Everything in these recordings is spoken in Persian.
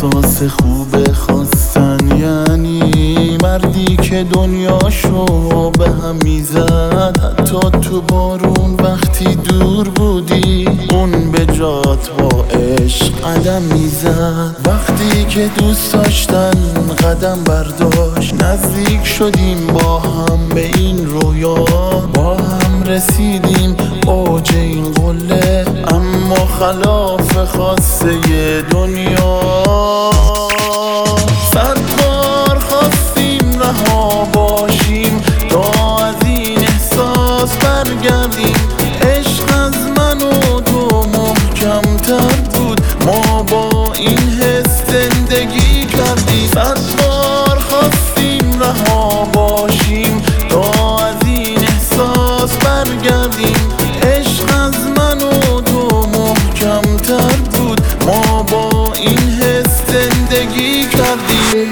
احساس خوب خواستن یعنی مردی که دنیاشو به هم میزد، حتی تو بارون وقتی دور بودی اون به جات با عشق قدم میزد. وقتی که دوست داشتن قدم برداشت، نزدیک شدیم با هم به این رویا، با هم رسیدیم اوج این قله، اما خلاف خواسته دنیا. صد بار خواستیم رها باشیم تا از این احساس برگردیم، عشق از من و تو محکم تر بود، ما با این حس زندگی کردیم. صد بار خواستیم رها باشیم تا از این احساس برگردیم، عشق از من و تو محکم تر بود، ما با این حس زندگی کردیم.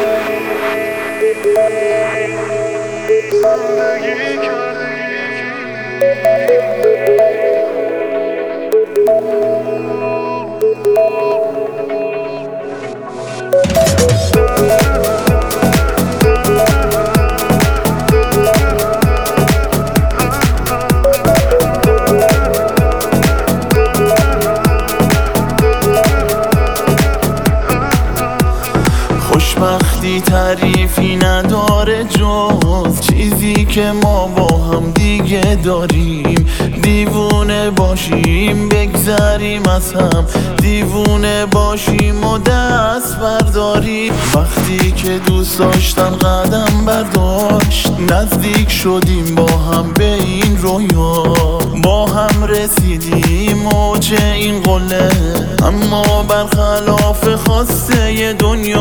خوشبختی تعریفی نداره جز چیزی که ما با هم دیگه داریم. دیوونه باشیم بگذریم از هم، دیوونه باشیم و دست برداریم. وقتی که دوست داشتن قدم برداشت، نزدیک شدیم با هم به این رویا، با هم رسیدیم اوج این قله، اما برخلاف خواسته دنیا.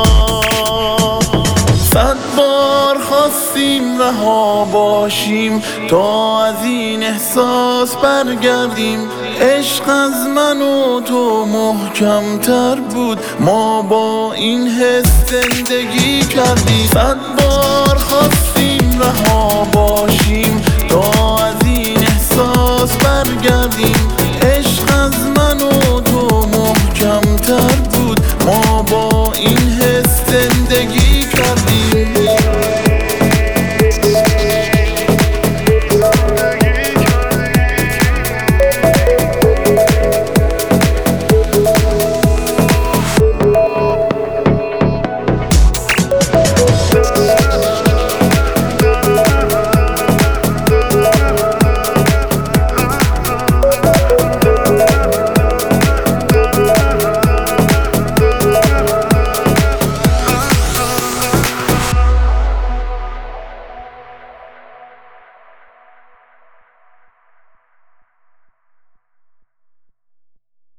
صد بار خواستیم رها باشیم تا از این احساس برگردیم، عشق از من و تو محکم تر بود، ما با این حس زندگی کردیم. صد بار خواستیم رها باشیم